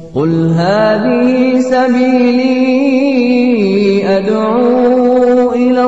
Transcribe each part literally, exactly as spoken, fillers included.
قل هذه سبيلي أدعو إلى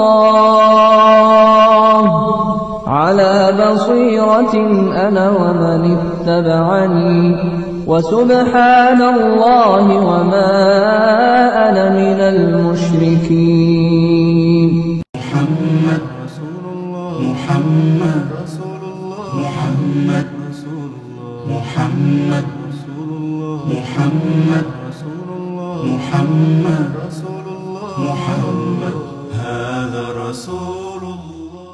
الله على بصيرة أنا ومن اتبعني وسبحان الله وما أنا من المشركين. محمد رسول الله محمد رسول الله محمد رسول الله محمد رسول الله محمد رسول الله محمد رسول الله محمد هذا رسول الله.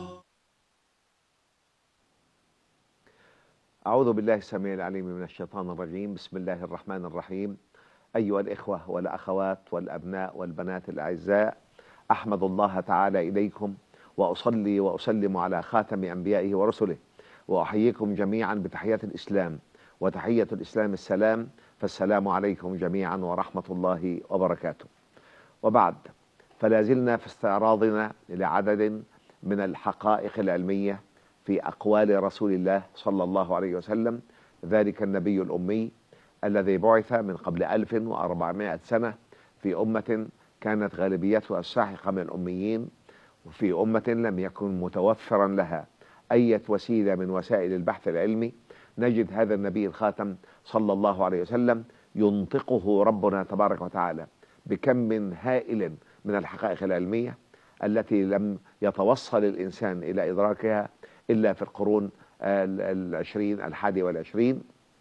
أعوذ بالله السميع العليم من الشيطان الرجيم. بسم الله الرحمن الرحيم. أيها الإخوة والأخوات والأبناء والبنات الأعزاء، أحمد الله تعالى إليكم وأصلي وأسلم على خاتم أنبيائه ورسله، وأحييكم جميعا بتحية الإسلام، وتحية الإسلام السلام، فالسلام عليكم جميعا ورحمة الله وبركاته. وبعد، فلا زلنا في استعراضنا لعدد من الحقائق العلمية في أقوال رسول الله صلى الله عليه وسلم، ذلك النبي الأمي الذي بعث من قبل ألف وأربعمائة سنة في أمة كانت غالبيتها الساحقة من الأميين، وفي أمة لم يكن متوفرا لها أي وسيلة من وسائل البحث العلمي. نجد هذا النبي الخاتم صلى الله عليه وسلم ينطقه ربنا تبارك وتعالى بكم هائل من الحقائق العلمية التي لم يتوصل الإنسان إلى إدراكها إلا في القرون العشرين الحادي والعشرين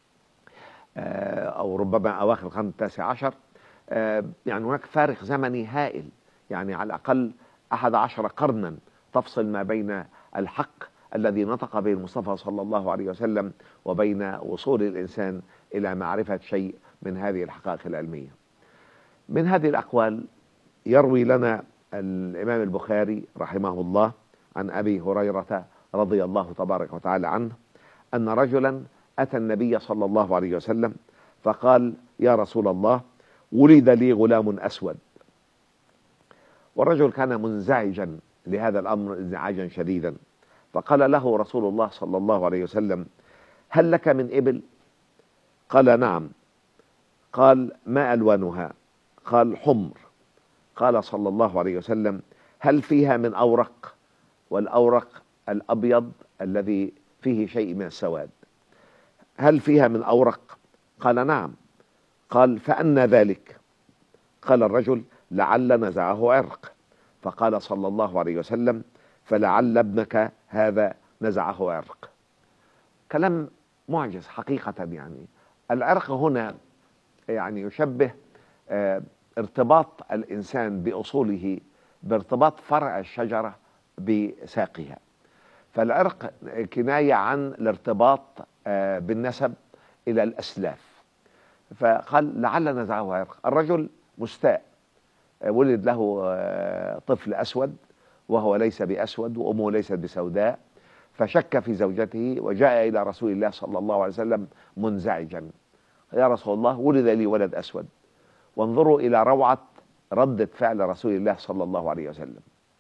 أو ربما أواخر القرن التاسع عشر. يعني هناك فارق زمني هائل، يعني على الأقل أحد عشر قرنا تفصل ما بين الحق الذي نطق به المصطفى صلى الله عليه وسلم وبين وصول الإنسان إلى معرفة شيء من هذه الحقائق العلمية. من هذه الأقوال يروي لنا الإمام البخاري رحمه الله عن أبي هريرة رضي الله تبارك وتعالى عنه أن رجلا أتى النبي صلى الله عليه وسلم فقال: يا رسول الله، ولد لي غلام أسود. والرجل كان منزعجا لهذا الأمر انزعاجا شديدا، فقال له رسول الله صلى الله عليه وسلم: هل لك من إبل؟ قال: نعم. قال: ما ألوانها؟ قال: حمر. قال صلى الله عليه وسلم: هل فيها من أورق؟ والأورق الأبيض الذي فيه شيء من السواد. هل فيها من أورق؟ قال: نعم. قال: فأنى ذلك؟ قال الرجل: لعل نزعه عرق. فقال صلى الله عليه وسلم: فلعل ابنك هذا نزعه عرق. كلام معجز حقيقة. يعني العرق هنا يعني يشبه اه ارتباط الإنسان بأصوله بارتباط فرع الشجرة بساقها، فالعرق كناية عن الارتباط اه بالنسب إلى الأسلاف. فقال: لعل نزعه عرق. الرجل مستاء، ولد له طفل أسود وهو ليس بأسود وأمه ليست بسوداء، فشك في زوجته وجاء إلى رسول الله صلى الله عليه وسلم منزعجا: يا رسول الله، ولد لي ولد أسود. وانظروا إلى روعة ردة فعل رسول الله صلى الله عليه وسلم.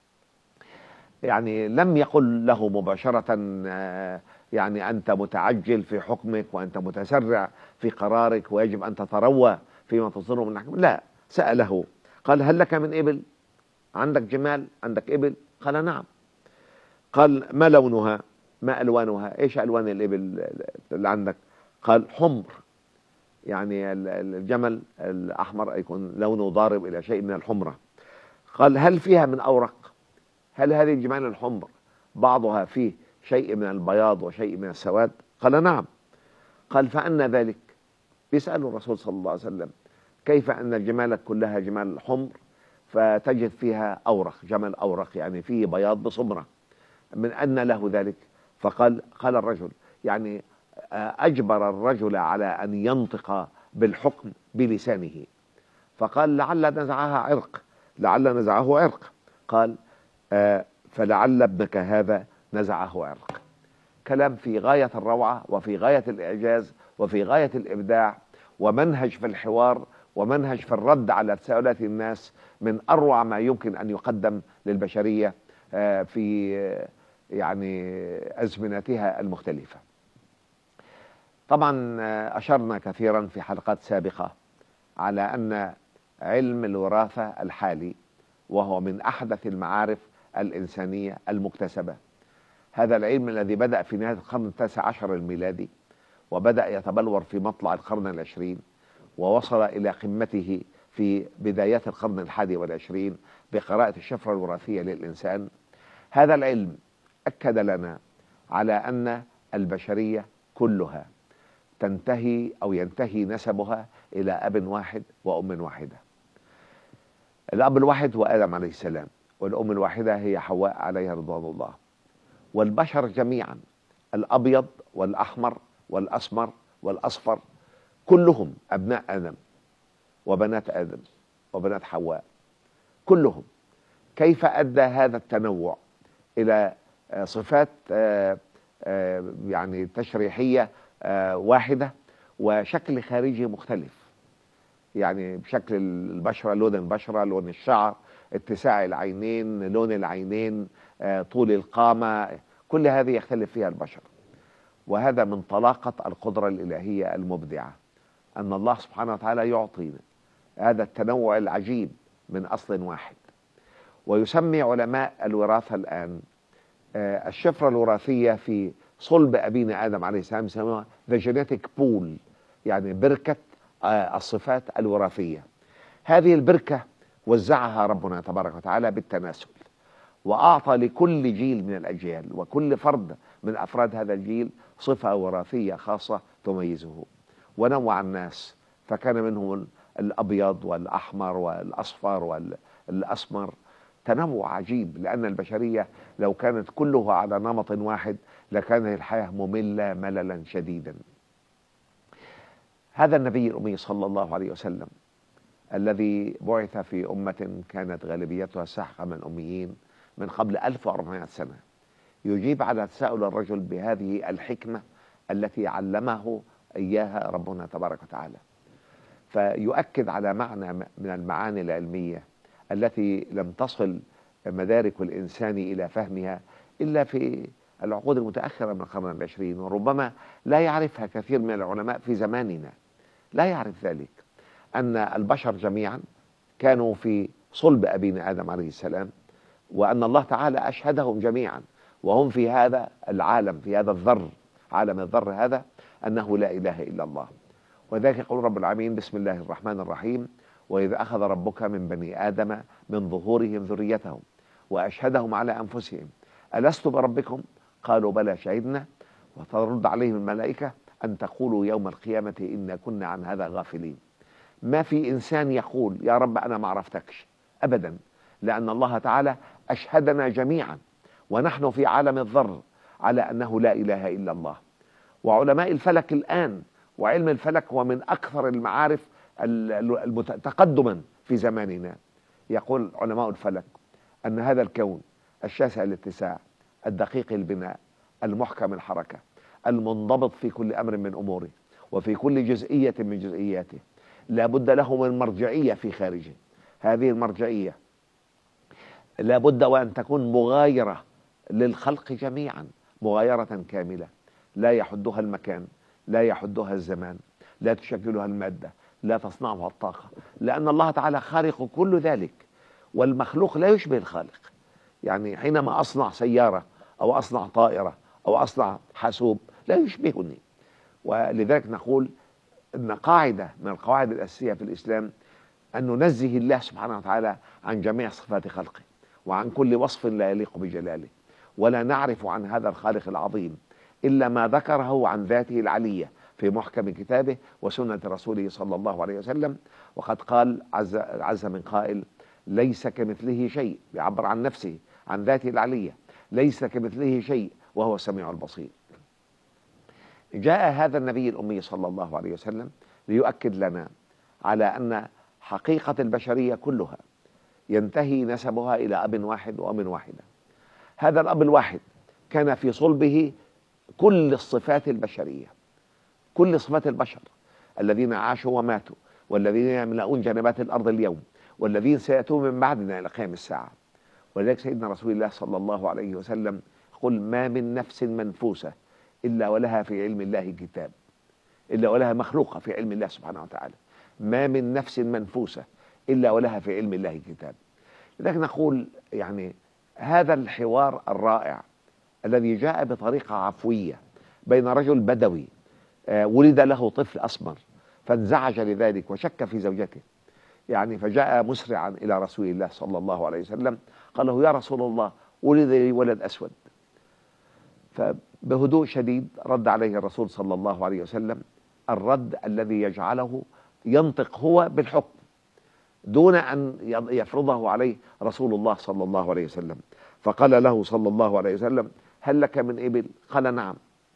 يعني لم يقل له مباشرة يعني أنت متعجل في حكمك وأنت متسرع في قرارك ويجب أن تتروى فيما تصدره من الحكم. لا، سأله قال: هل لك من إبل؟ عندك جمال؟ عندك إبل؟ قال: نعم. قال: ما لونها؟ ما ألوانها؟ إيش ألوان الإبل اللي عندك؟ قال: حمر. يعني الجمل الأحمر يكون لونه ضارب إلى شيء من الحمرة. قال: هل فيها من أورق؟ هل هذه الجمال الحمر بعضها فيه شيء من البياض وشيء من السواد؟ قال: نعم. قال: فأنى ذلك؟ بيسأل الرسول صلى الله عليه وسلم: كيف أن الجمال كلها جمال حمر فتجد فيها أورق، جمل أورق يعني فيه بياض بصمرة، من أن له ذلك؟ فقال قال الرجل يعني أجبر الرجل على أن ينطق بالحكم بلسانه، فقال: لعل نزعها عرق، لعل نزعه عرق. قال: آه فلعل ابنك هذا نزعه عرق. كلام في غاية الروعة وفي غاية الإعجاز وفي غاية الإبداع، ومنهج في الحوار ومنهج في الرد على تساؤلات الناس من أروع ما يمكن أن يقدم للبشرية في يعني أزمنتها المختلفة. طبعا أشرنا كثيرا في حلقات سابقة على أن علم الوراثة الحالي وهو من أحدث المعارف الإنسانية المكتسبة. هذا العلم الذي بدأ في نهاية القرن التاسع عشر الميلادي وبدأ يتبلور في مطلع القرن العشرين ووصل إلى قمته في بدايات القرن الحادي والعشرين بقراءة الشفرة الوراثية للإنسان. هذا العلم أكد لنا على أن البشرية كلها تنتهي أو ينتهي نسبها إلى أب واحد وأم واحدة. الأب الواحد هو آدم عليه السلام، والأم الواحدة هي حواء عليها رضوان الله. والبشر جميعا الأبيض والأحمر والأسمر والأصفر كلهم أبناء آدم وبنات آدم وبنات حواء كلهم. كيف أدى هذا التنوع إلى صفات يعني تشريحية واحدة وشكل خارجي مختلف، يعني بشكل البشرة، لون البشرة، لون الشعر، اتساع العينين، لون العينين، طول القامة، كل هذه يختلف فيها البشر. وهذا من طلاقة القدرة الإلهية المبدعة أن الله سبحانه وتعالى يعطينا هذا التنوع العجيب من أصل واحد. ويسمي علماء الوراثة الآن الشفرة الوراثية في صلب أبينا آدم عليه السلام يسموها the genetic pool، يعني بركة الصفات الوراثية. هذه البركة وزعها ربنا تبارك وتعالى بالتناسل، وأعطى لكل جيل من الأجيال وكل فرد من أفراد هذا الجيل صفة وراثية خاصة تميزه. ونوع الناس فكان منهم الأبيض والأحمر والأصفر والأسمر، تنوع عجيب، لأن البشرية لو كانت كلها على نمط واحد لكان الحياة مملة مللا شديدا. هذا النبي الأمي صلى الله عليه وسلم الذي بعث في أمة كانت غالبيتها سحقة من أميين من قبل ألف وأربعمائة سنة، يجيب على تساؤل الرجل بهذه الحكمة التي علمه إياها ربنا تبارك وتعالى، فيؤكد على معنى من المعاني العلمية التي لم تصل مدارك الإنسان إلى فهمها إلا في العقود المتأخرة من القرن العشرين، وربما لا يعرفها كثير من العلماء في زماننا، لا يعرف ذلك، أن البشر جميعا كانوا في صلب أبينا آدم عليه السلام، وأن الله تعالى أشهدهم جميعا وهم في هذا العالم، في هذا الذر، عالم الذر هذا، أنه لا إله إلا الله. وذلك يقول رب العالمين بسم الله الرحمن الرحيم: وإذا أخذ ربك من بني آدم من ظهورهم ذريتهم وأشهدهم على أنفسهم ألست بربكم قالوا بلى شهدنا، وترد عليهم الملائكة أن تقولوا يوم القيامة إنا كنا عن هذا غافلين. ما في إنسان يقول يا رب أنا ما عرفتكش أبدا، لأن الله تعالى أشهدنا جميعا ونحن في عالم الذر على أنه لا إله إلا الله. وعلماء الفلك الآن، وعلم الفلك هو من أكثر المعارف تقدما في زماننا، يقول علماء الفلك أن هذا الكون الشاسع الاتساع الدقيق البناء المحكم الحركة المنضبط في كل أمر من أموره وفي كل جزئية من جزئياته لا بد له من مرجعية في خارجه. هذه المرجعية لا بد وأن تكون مغايرة للخلق جميعا، مغايرة كاملة لا يحدها المكان، لا يحدها الزمان، لا تشكلها المادة، لا تصنعها الطاقة، لأن الله تعالى خالق كل ذلك، والمخلوق لا يشبه الخالق. يعني حينما أصنع سيارة أو أصنع طائرة أو أصنع حاسوب لا يشبهني. ولذلك نقول أن قاعدة من القواعد الأساسية في الإسلام أن ننزه الله سبحانه وتعالى عن جميع صفات خلقه وعن كل وصف لا يليق بجلاله، ولا نعرف عن هذا الخالق العظيم إلا ما ذكره عن ذاته العلية في محكم كتابه وسنة رسوله صلى الله عليه وسلم. وقد قال عز, عز من قائل: ليس كمثله شيء، يعبر عن نفسه عن ذاته العلية، ليس كمثله شيء وهو السميع البصير. جاء هذا النبي الأمي صلى الله عليه وسلم ليؤكد لنا على أن حقيقة البشرية كلها ينتهي نسبها إلى أب واحد وأم واحدة. هذا الأب الواحد كان في صلبه كل الصفات البشرية، كل صفات البشر الذين عاشوا وماتوا، والذين يملؤون جنبات الأرض اليوم، والذين سيأتون من بعدنا إلى قيام الساعة. ولذلك سيدنا رسول الله صلى الله عليه وسلم قل: ما من نفس منفوسة إلا ولها في علم الله كتاب. إلا ولها مخلوقة في علم الله سبحانه وتعالى. ما من نفس منفوسة إلا ولها في علم الله كتاب. لذلك نقول يعني هذا الحوار الرائع الذي جاء بطريقة عفوية بين رجل بدوي آه ولد له طفل أسمر فانزعج لذلك وشك في زوجته، يعني فجاء مسرعا إلى رسول الله صلى الله عليه وسلم قال له: يا رسول الله، ولد لي ولد أسود. فبهدوء شديد رد عليه الرسول صلى الله عليه وسلم الرد الذي يجعله ينطق هو بالحكم دون أن يفرضه عليه رسول الله صلى الله عليه وسلم. فقال له صلى الله عليه وسلم: هل لك من إبل؟ قال: نعم.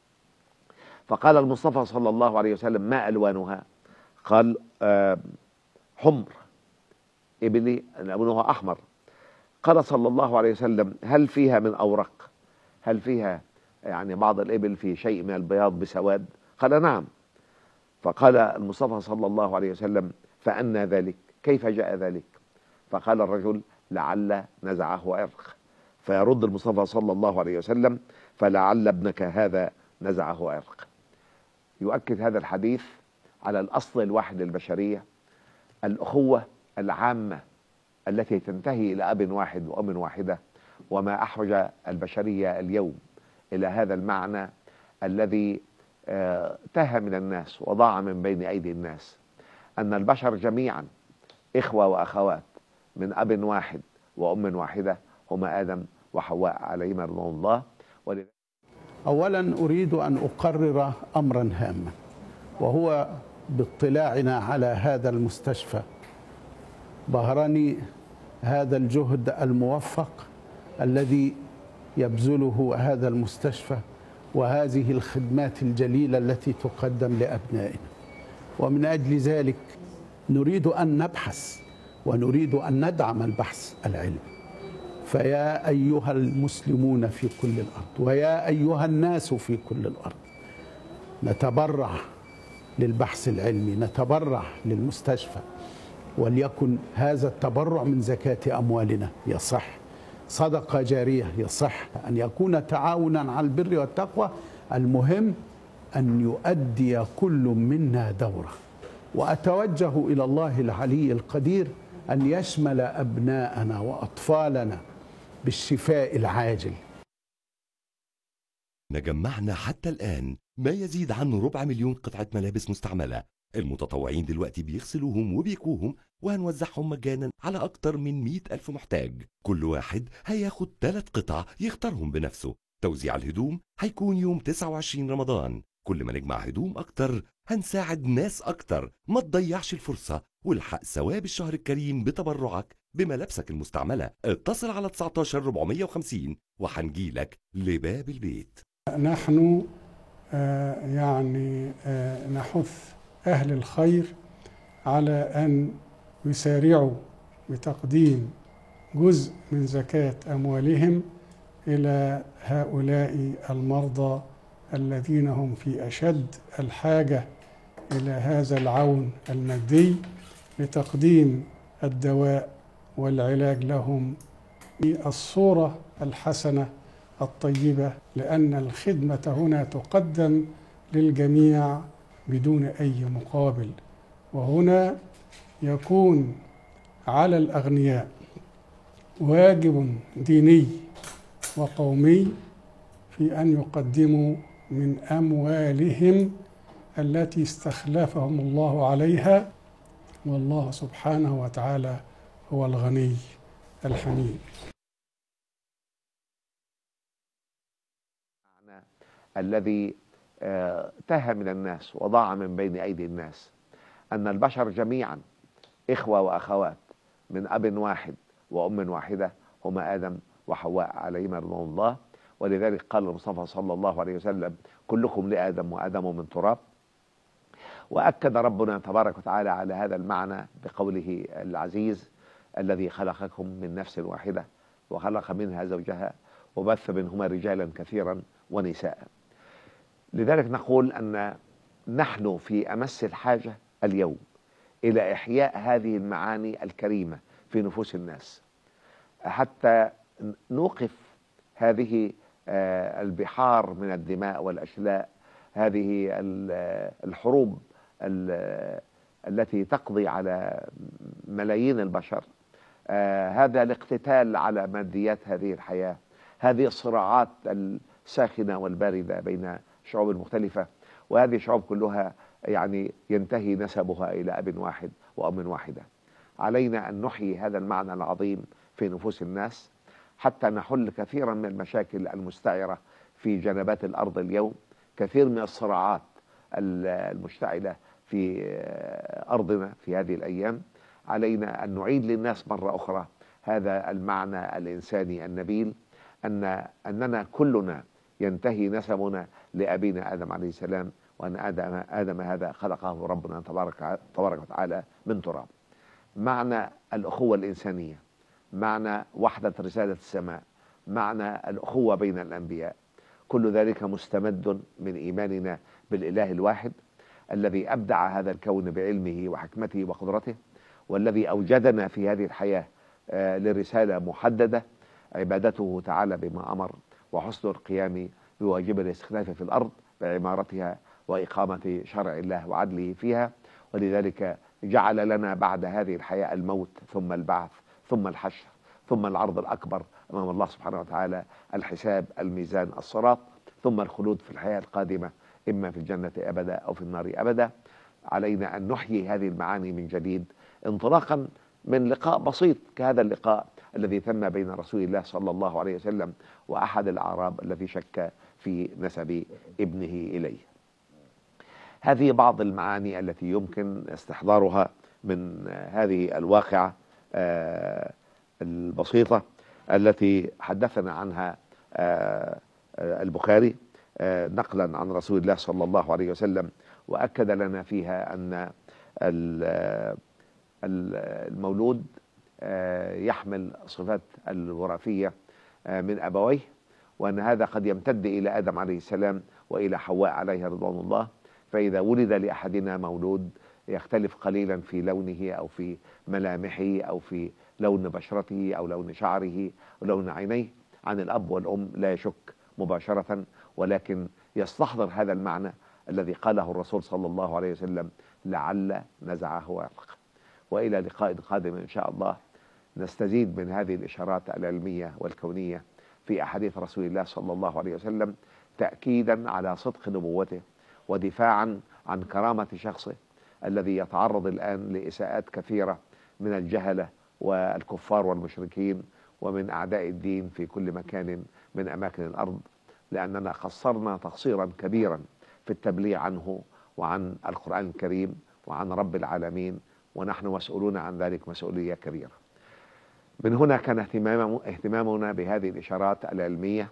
فقال المصطفى صلى الله عليه وسلم: ما ألوانها؟ قال: آه حمر، إبلي لونها أحمر. قال صلى الله عليه وسلم: هل فيها من أورق؟ هل فيها يعني بعض الإبل في شيء من البياض بسواد؟ قال: نعم. فقال المصطفى صلى الله عليه وسلم: فأنى ذلك؟ كيف جاء ذلك؟ فقال الرجل: لعل نزعه عرق. فيرد المصطفى صلى الله عليه وسلم: فلعل ابنك هذا نزعه عرق. يؤكد هذا الحديث على الأصل الواحد للبشرية، الأخوة العامة التي تنتهي إلى أب واحد وأم واحدة. وما أحوج البشرية اليوم إلى هذا المعنى الذي آه تاه من الناس وضاع من بين أيدي الناس، أن البشر جميعا إخوة وأخوات من أب واحد وأم واحدة، هما آدم وحواء عليهما رضوان الله. أولا أريد أن أقرر أمرا هاما، وهو باطلاعنا على هذا المستشفى بهرني هذا الجهد الموفق الذي يبذله هذا المستشفى وهذه الخدمات الجليلة التي تقدم لأبنائنا. ومن أجل ذلك نريد أن نبحث ونريد أن ندعم البحث العلمي. فيا أيها المسلمون في كل الأرض ويا أيها الناس في كل الأرض، نتبرع للبحث العلمي، نتبرع للمستشفى، وليكن هذا التبرع من زكاة أموالنا يصح، صدقة جارية يصح، أن يكون تعاونا على البر والتقوى. المهم أن يؤدي كل منا دوره. وأتوجه إلى الله العلي القدير أن يشمل أبناءنا وأطفالنا بالشفاء العاجل. جمعنا حتى الآن ما يزيد عن ربع مليون قطعة ملابس مستعملة. المتطوعين دلوقتي بيغسلوهم وبيكوهم وهنوزعهم مجانا على أكتر من مئة ألف محتاج. كل واحد هياخد ثلاث قطع يختارهم بنفسه. توزيع الهدوم هيكون يوم تسعة وعشرين رمضان. كل ما نجمع هدوم أكتر هنساعد ناس أكتر. ما تضيعش الفرصة والحق ثواب الشهر الكريم بتبرعك بملابسك المستعملة. اتصل على تسعة عشر أربعمائة وخمسين وحنجيلك لباب البيت. نحن آه يعني آه نحث أهل الخير على أن يسارعوا بتقديم جزء من زكاة أموالهم إلى هؤلاء المرضى الذين هم في أشد الحاجة إلى هذا العون المادي لتقديم الدواء والعلاج لهم بالصورة الحسنة الطيبة، لأن الخدمة هنا تقدم للجميع بدون أي مقابل. وهنا يكون على الأغنياء واجب ديني وقومي في أن يقدموا من أموالهم التي استخلفهم الله عليها، والله سبحانه وتعالى هو الغني الحميد. الذي تاه من الناس وضاع من بين أيدي الناس، أن البشر جميعا إخوة وأخوات من أب واحد وأم واحدة، هما آدم وحواء عليهما رضوان الله. ولذلك قال المصطفى صلى الله عليه وسلم: كلكم لآدم وآدم من تراب. وأكد ربنا تبارك وتعالى على هذا المعنى بقوله العزيز: الذي خلقكم من نفس واحدة وخلق منها زوجها وبث منهما رجالا كثيرا ونساء. لذلك نقول أن نحن في أمس الحاجة اليوم إلى إحياء هذه المعاني الكريمة في نفوس الناس، حتى نوقف هذه البحار من الدماء والأشلاء هذه الحروب التي تقضي على ملايين البشر، هذا الاقتتال على ماديات هذه الحياة، هذه الصراعات الساخنة والباردة بين الشعوب المختلفة، وهذه الشعوب كلها يعني ينتهي نسبها إلى أب واحد وأم واحدة. علينا أن نحيي هذا المعنى العظيم في نفوس الناس حتى نحل كثيرا من المشاكل المستعرة في جنبات الأرض اليوم، كثير من الصراعات المشتعلة في أرضنا في هذه الأيام. علينا أن نعيد للناس مرة أخرى هذا المعنى الإنساني النبيل، أن أننا كلنا ينتهي نسبنا لأبينا آدم عليه السلام، وأن آدم, آدم هذا خلقه ربنا تبارك, تبارك وتعالى من تراب. معنى الأخوة الإنسانية، معنى وحدة رسالة السماء، معنى الأخوة بين الأنبياء، كل ذلك مستمد من إيماننا بالإله الواحد الذي أبدع هذا الكون بعلمه وحكمته وقدرته، والذي أوجدنا في هذه الحياة لرسالة محددة، عبادته تعالى بما أمر، وحسن القيام بواجب الاستخلاف في الأرض بعمارتها وإقامة شرع الله وعدله فيها. ولذلك جعل لنا بعد هذه الحياة الموت، ثم البعث، ثم الحشر، ثم العرض الأكبر أمام الله سبحانه وتعالى، الحساب، الميزان، الصراط، ثم الخلود في الحياة القادمة إما في الجنة أبدا أو في النار أبدا. علينا أن نحيي هذه المعاني من جديد، انطلاقا من لقاء بسيط كهذا اللقاء الذي تم بين رسول الله صلى الله عليه وسلم وأحد الأعراب الذي شك في نسب ابنه إليه. هذه بعض المعاني التي يمكن استحضارها من هذه الواقعة البسيطة التي حدثنا عنها البخاري نقلا عن رسول الله صلى الله عليه وسلم، وأكد لنا فيها أن المولود يحمل صفات الوراثية من أبويه، وأن هذا قد يمتد إلى آدم عليه السلام وإلى حواء عليها رضوان الله. فإذا ولد لأحدنا مولود يختلف قليلا في لونه أو في ملامحه أو في لون بشرته أو لون شعره أو لون عينيه عن الأب والأم لا يشك مباشرة، ولكن يستحضر هذا المعنى الذي قاله الرسول صلى الله عليه وسلم: لعل نزعه ويلق. وإلى لقاء قادم إن شاء الله نستزيد من هذه الإشارات العلمية والكونية في أحاديث رسول الله صلى الله عليه وسلم، تأكيدا على صدق نبوته ودفاعا عن كرامة شخصه الذي يتعرض الآن لإساءات كثيرة من الجهلة والكفار والمشركين ومن أعداء الدين في كل مكان من أماكن الأرض، لأننا قصرنا تقصيرا كبيرا في التبليغ عنه وعن القرآن الكريم وعن رب العالمين، ونحن مسؤولون عن ذلك مسؤولية كبيرة. من هنا كان اهتمامنا بهذه الإشارات العلمية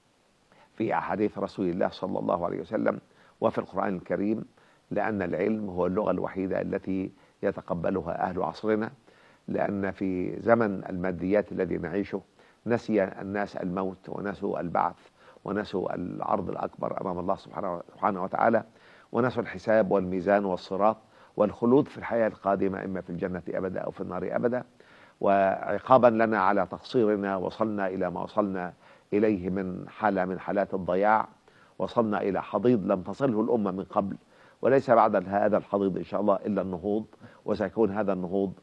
في أحاديث رسول الله صلى الله عليه وسلم وفي القرآن الكريم، لأن العلم هو اللغة الوحيدة التي يتقبلها أهل عصرنا، لأن في زمن الماديات الذي نعيشه نسي الناس الموت ونسوا البعث ونسوا العرض الأكبر أمام الله سبحانه وتعالى، ونسوا الحساب والميزان والصراط والخلود في الحياة القادمة إما في الجنة أبدا أو في النار أبدا. وعقابا لنا على تقصيرنا وصلنا إلى ما وصلنا إليه من حالة من حالات الضياع، وصلنا إلى حضيض لم تصله الأمة من قبل، وليس بعد هذا الحضيض إن شاء الله إلا النهوض، وسيكون هذا النهوض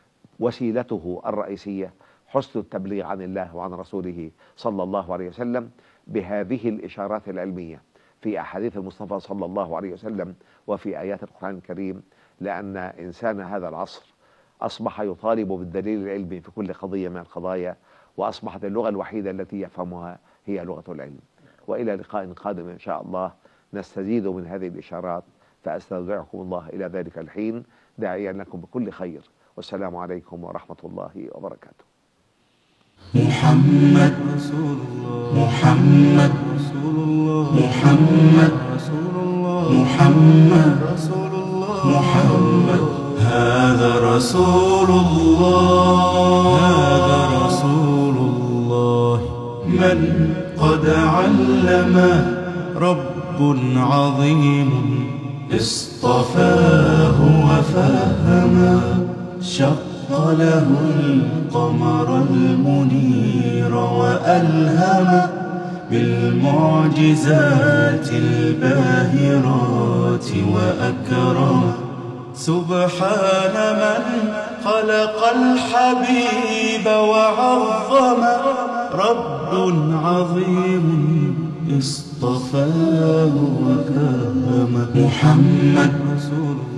وسيلته الرئيسية حسن التبليغ عن الله وعن رسوله صلى الله عليه وسلم بهذه الإشارات العلمية في أحاديث المصطفى صلى الله عليه وسلم وفي آيات القرآن الكريم، لأن إنسان هذا العصر أصبح يطالب بالدليل العلمي في كل قضية من القضايا، وأصبحت اللغة الوحيدة التي يفهمها هي لغة العلم. وإلى لقاء قادم إن شاء الله نستزيد من هذه الإشارات، فأستودعكم الله إلى ذلك الحين داعيا لكم بكل خير، والسلام عليكم ورحمة الله وبركاته. محمد رسول الله، محمد رسول الله، محمد رسول الله، محمد رسول الله، محمد هذا رسول الله، هذا رسول الله من قد علم رب عظيم اصطفاه وفهما، شق له القمر المنير وألهم بالمعجزات الباهرات وأكرم. سبحان من خلق الحبيب وعظم، رب عظيم اصطفاه وكرم. محمد رسول الله